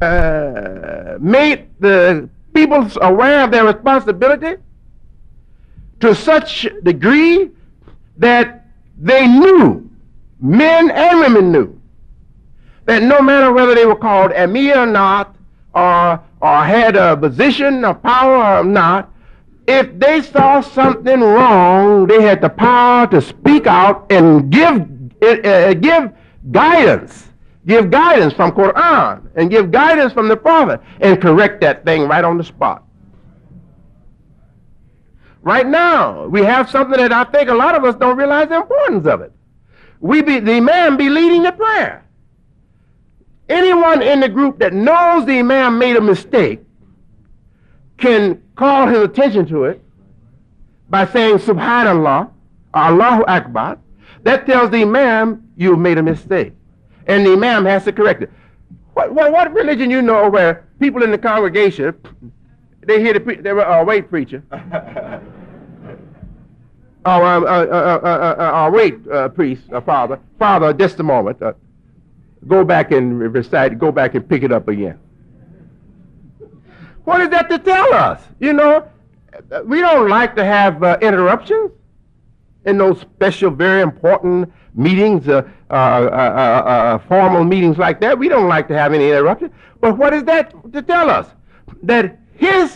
made the people aware of their responsibility to such degree that they knew, men and women knew, that no matter whether they were called emir or not, or had a position of power or not, if they saw something wrong, they had the power to speak out and give guidance. Give guidance from Quran and give guidance from the Prophet and correct that thing right on the spot. Right now, we have something that I think a lot of us don't realize the importance of it. The imam be leading the prayer. Anyone in the group that knows the imam made a mistake can call his attention to it by saying Subhanallah, Allahu Akbar. That tells the imam you've made a mistake, and the imam has to correct it. What religion you know where people in the congregation, they hear wait, preacher. Wait, priest, father. Father, just a moment. Go back and recite, go back and pick it up again. What is that to tell us? You know, we don't like to have interruptions in those special, very important meetings, formal meetings like that. We don't like to have any interruptions. But what is that to tell us? That his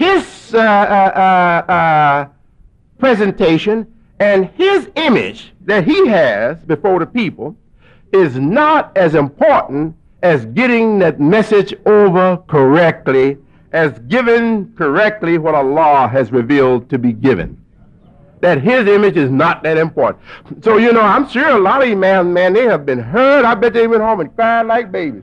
presentation and his image that he has before the people is not as important as getting that message over correctly, as given correctly what Allah has revealed to be given. That his image is not that important. So, you know, I'm sure a lot of you, man, they have been hurt. I bet they went home and cried like babies.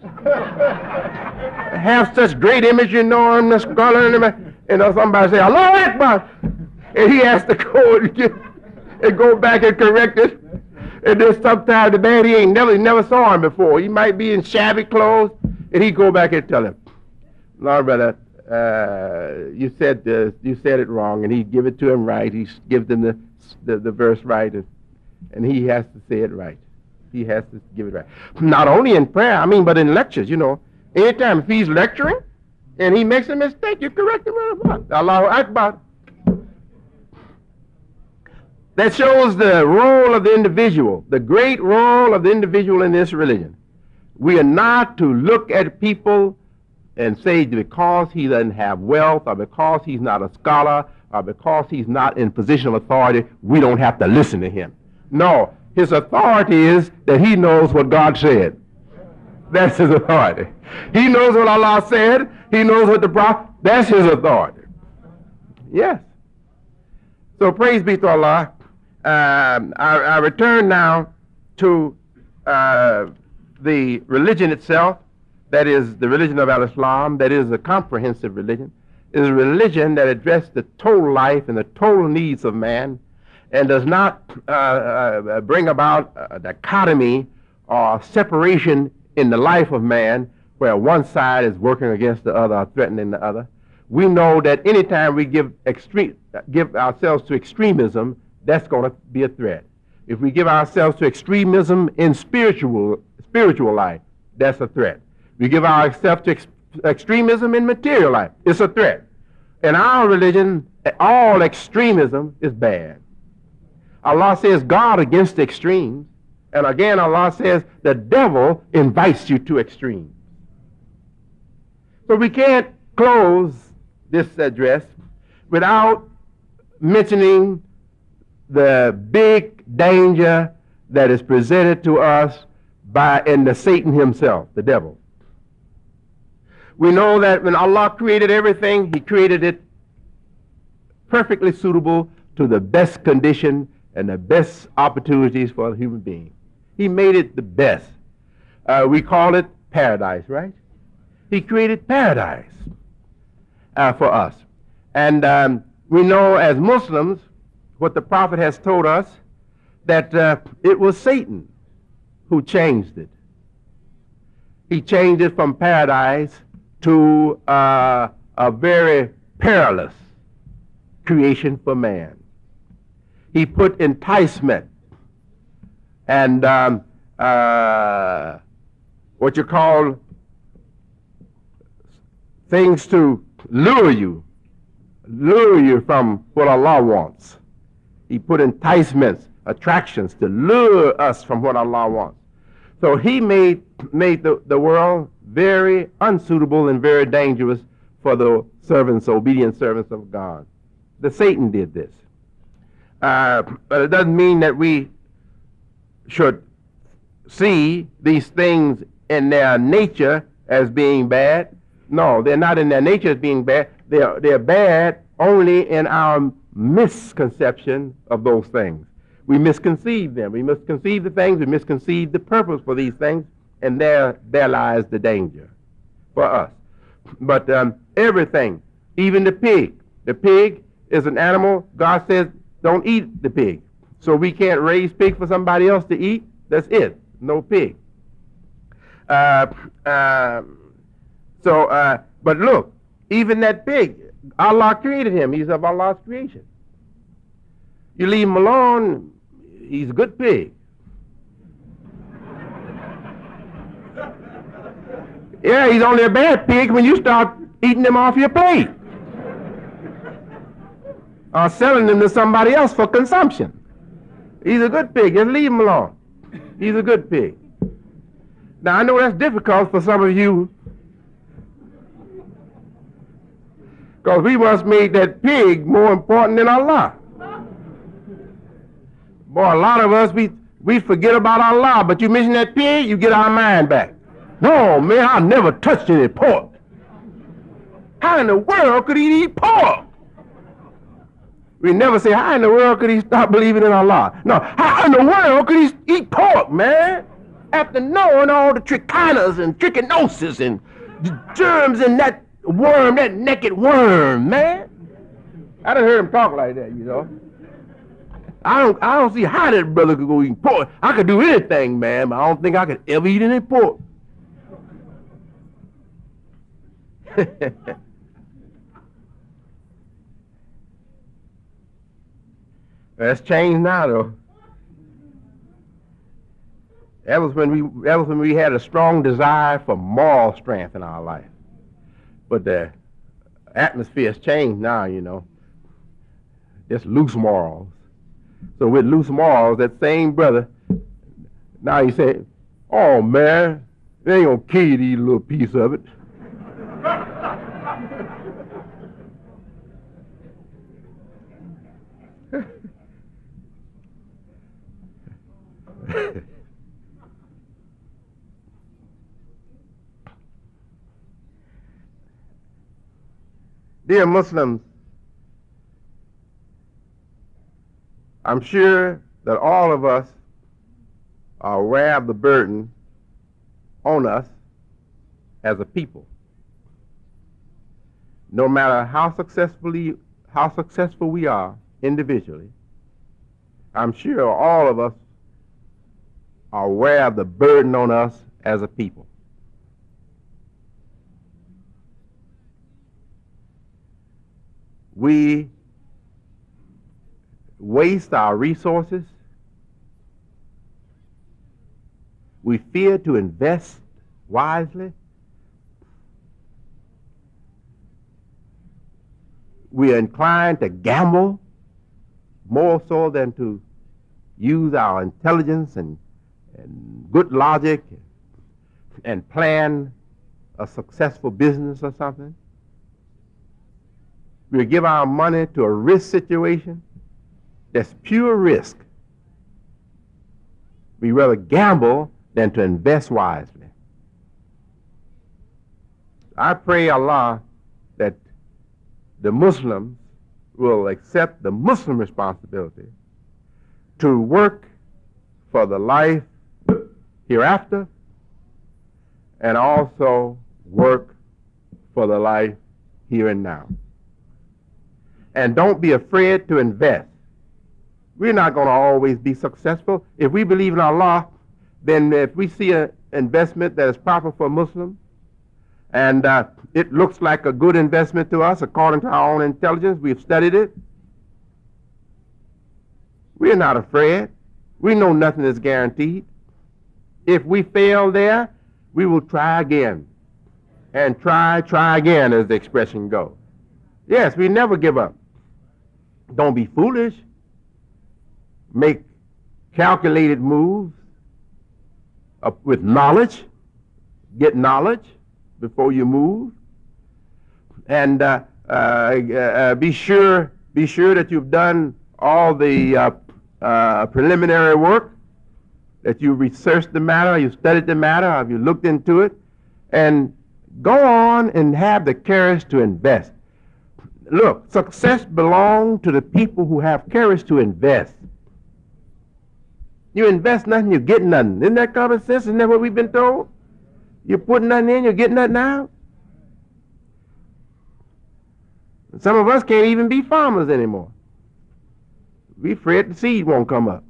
Have such great image, you know, and the scholar, and somebody say, Allahu Akbar. And he has to go and go back and correct it. And then sometimes the man he never saw him before. He might be in shabby clothes, and he go back and tell him, "No, brother, you said it wrong," and he give it to him right. He gives him the verse right, and he has to say it right. He has to give it right. Not only in prayer, but in lectures. You know, anytime if he's lecturing and he makes a mistake, you correct him right about. Allahu Akbar. That shows the role of the individual, the great role of the individual in this religion. We are not to look at people and say because he doesn't have wealth, or because he's not a scholar, or because he's not in position of authority, we don't have to listen to him. No, his authority is that he knows what God said. That's his authority. He knows what Allah said. He knows what the Prophet, that's his authority. Yes. So praise be to Allah. I return now to the religion itself. That is the religion of Al-Islam. That is a comprehensive religion. It is a religion that addresses the total life and the total needs of man, and does not bring about a dichotomy or separation in the life of man where one side is working against the other or threatening the other. We know that anytime we give ourselves to extremism, that's going to be a threat. If we give ourselves to extremism in spiritual life, that's a threat. We give ourselves to extremism in material life, it's a threat. In our religion, all extremism is bad. Allah says guard against the extremes, and again Allah says the devil invites you to extremes. So we can't close this address without mentioning the big danger that is presented to us in the Satan himself, the devil. We know that when Allah created everything, he created it perfectly suitable to the best condition and the best opportunities for a human being. He made it the best. We call it paradise, right? He created paradise for us. And we know as Muslims what the Prophet has told us, that it was Satan who changed it. He changed it from paradise to a very perilous creation for man. He put enticement and what you call things to lure you from what Allah wants. He put enticements, attractions to lure us from what Allah wants. So he made the world very unsuitable and very dangerous for the servants, obedient servants of God. The Satan did this. But it doesn't mean that we should see these things in their nature as being bad. No, they're not in their nature as being bad. They're bad only in our misconception of those things. We misconceive them. We misconceive the things. We misconceive the purpose for these things, and there lies the danger for us. But everything, even the pig. The pig is an animal. God says, don't eat the pig. So we can't raise pig for somebody else to eat. That's it. No pig. But look, even that pig, Allah created him. He's of Allah's creation. You leave him alone, he's a good pig. Yeah, he's only a bad pig when you start eating him off your plate or selling them to somebody else for consumption. He's a good pig. Just leave him alone. He's a good pig. Now, I know that's difficult for some of you, because we once made that pig more important than Allah. Boy, a lot of us, we forget about Allah, but you mention that pig, you get our mind back. No, man, I never touched any pork. How in the world could he eat pork? We never say, how in the world could he stop believing in Allah? No, how in the world could he eat pork, man? After knowing all the trichonas and trichinosis and the germs in that worm, that naked worm, man. I done heard him talk like that, you know. I don't see how that brother could go eat pork. I could do anything, man, but I don't think I could ever eat any pork. That's changed now, though. That was when we had a strong desire for moral strength in our life. But the atmosphere has changed now, you know. It's loose morals. So with loose morals, that same brother, now he said, oh man, they ain't gonna kill you to eat a little piece of it. Dear Muslims, I'm sure that all of us are aware of the burden on us as a people. No matter how successful we are individually, I'm sure all of us are aware of the burden on us as a people. We waste our resources. We fear to invest wisely. We are inclined to gamble more so than to use our intelligence and good logic and plan a successful business or something. We give our money to a risk situation that's pure risk. We rather gamble than to invest wisely. I pray Allah that the Muslims will accept the Muslim responsibility to work for the life hereafter and also work for the life here and now. And don't be afraid to invest. We're not going to always be successful. If we believe in Allah, then if we see an investment that is proper for Muslims, and it looks like a good investment to us according to our own intelligence, we've studied it, we're not afraid. We know nothing is guaranteed. If we fail there, we will try again and try again, as the expression goes. Yes, we never give up. Don't be foolish. Make calculated moves with knowledge. Get knowledge before you move, and be sure that you've done all the preliminary work, that you researched the matter, you studied the matter, have you looked into it, and go on and have the courage to invest. Look, success belongs to the people who have courage to invest. You invest nothing, you get nothing. Isn't that common sense? Isn't that what we've been told? You put nothing in, you get nothing out. Some of us can't even be farmers anymore. We afraid the seed won't come up.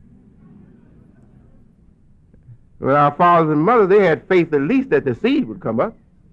Well, our fathers and mothers, they had faith at least that the seed would come up.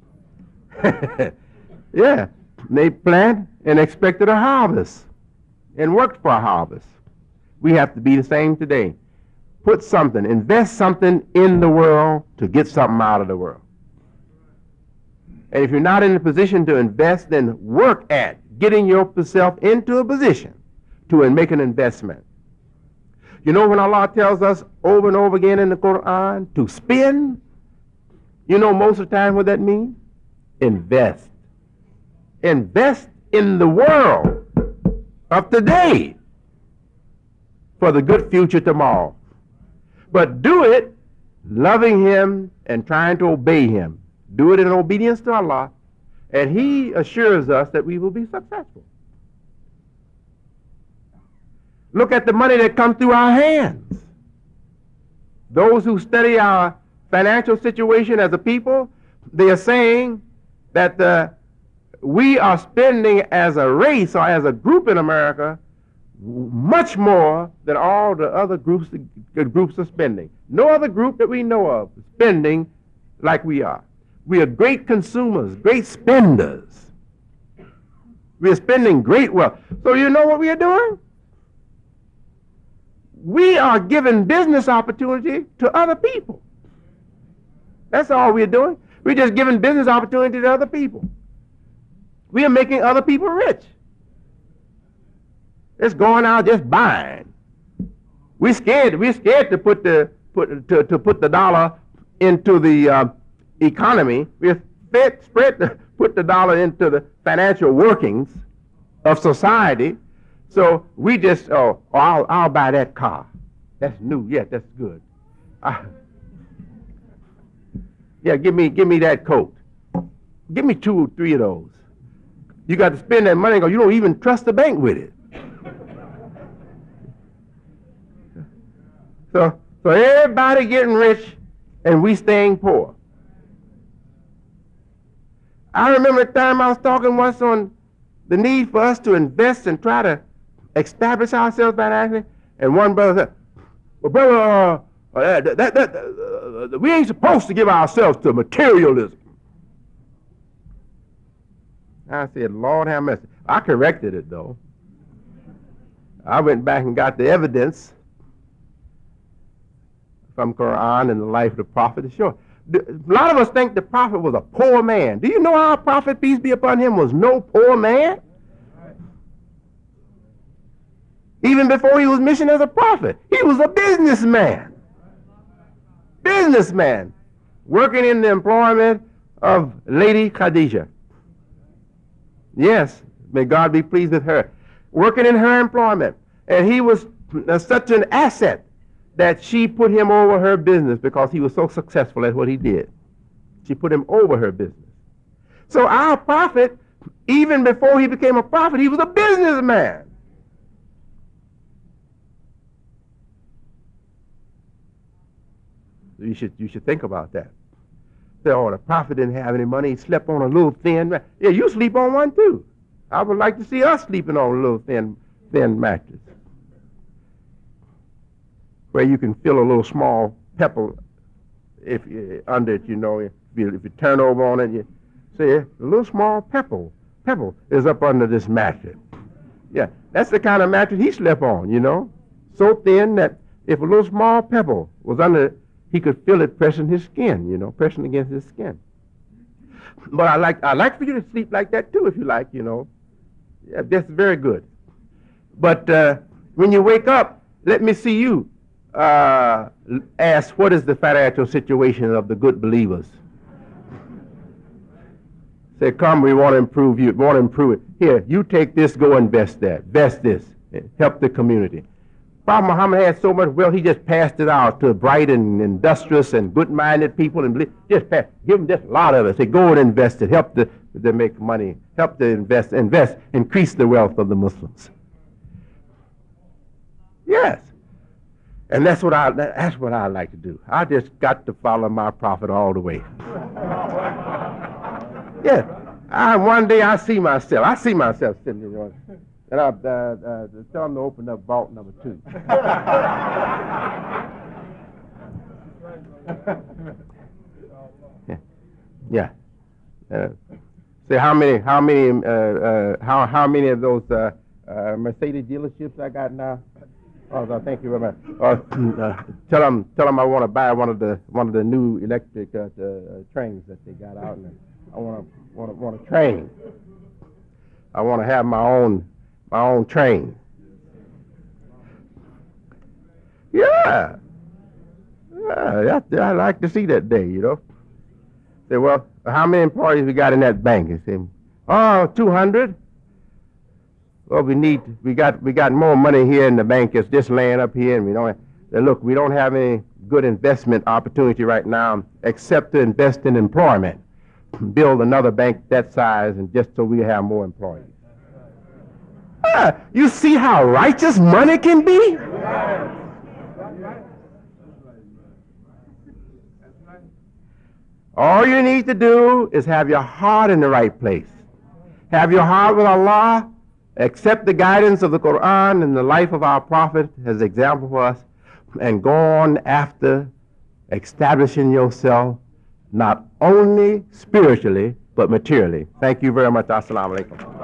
Yeah, they planted and expected a harvest and worked for a harvest. We have to be the same today. Put something, invest something in the world to get something out of the world. And if you're not in a position to invest, then work at getting yourself into a position to make an investment. You know, when Allah tells us over and over again in the Quran to spend, you know most of the time what that means? Invest. Invest in the world of today for the good future tomorrow. But do it loving Him and trying to obey Him. Do it in obedience to Allah, and He assures us that we will be successful. Look at the money that comes through our hands. Those who study our financial situation as a people, they are saying that we are spending as a race or as a group in America much more than all the other groups are spending. No other group that we know of is spending like we are. We are great consumers, great spenders. We are spending great wealth. So you know what we are doing? We are giving business opportunity to other people. That's all we're doing. We're just giving business opportunity to other people. We are making other people rich. It's going out just buying. We're scared to put the dollar into the economy. We're spread to put the dollar into the financial workings of society. So we just I'll buy that car. That's new. Yeah, that's good. Yeah, give me that coat. Give me 2 or 3 of those. You got to spend that money because you don't even trust the bank with it. So everybody getting rich and we staying poor. I remember the time I was talking once on the need for us to invest and try to establish ourselves financially, and one brother said, "Well, brother, we ain't supposed to give ourselves to materialism." I said, "Lord have mercy." I corrected it though. I went back and got the evidence from Quran and the life of the Prophet to show. A lot of us think the Prophet was a poor man. Do you know our Prophet, peace be upon him, was no poor man? Even before he was missioned as a prophet, he was a businessman. Businessman, working in the employment of Lady Khadijah. Yes, may God be pleased with her. Working in her employment. And he was such an asset that she put him over her business because he was so successful at what he did. She put him over her business. So our prophet, even before he became a prophet, he was a businessman. You should think about that. Say, oh, the prophet didn't have any money. He slept on a little thin mattress. Yeah, you sleep on one too. I would like to see us sleeping on a little thin mattress, where you can feel a little small pebble under it, you know. If you turn over on it, you see a little small pebble is up under this mattress. Yeah, that's the kind of mattress he slept on, you know. So thin that if a little small pebble was under it, he could feel it pressing his skin, you know, pressing against his skin. But I like for you to sleep like that too, if you like, you know. Yeah, that's very good. But when you wake up, let me see you ask, what is the financial situation of the good believers? Say, come, we want to improve you. We want to improve it. Here, you take this, go invest that. Invest this. Help the community. Prophet Muhammad had so much wealth, he just passed it out to bright and industrious and good-minded people, and give them just a lot of it. Say, go and invest it. Help to make money. Help to invest, increase the wealth of the Muslims. Yes. And that's what I like to do. I just got to follow my prophet all the way. Yeah. One day I see myself sitting there, and I tell them to open up vault number 2. Yeah. Say how many of those Mercedes dealerships I got now? Oh, thank you very much. Tell them I want to buy one of the new electric trains that they got out, and I want to train. I want to have my own train. Yeah. I like to see that day, you know. Say, well, how many employees we got in that bank? They say, 200. Well, we got more money here in the bank. It's just laying up here, and we don't have any good investment opportunity right now except to invest in employment. Build another bank that size, and just so we have more employees. You see how righteous money can be? All you need to do is have your heart in the right place. Have your heart with Allah. Accept the guidance of the Quran and the life of our Prophet as example for us, and go on after establishing yourself not only spiritually but materially. Thank you very much. Assalamu alaikum.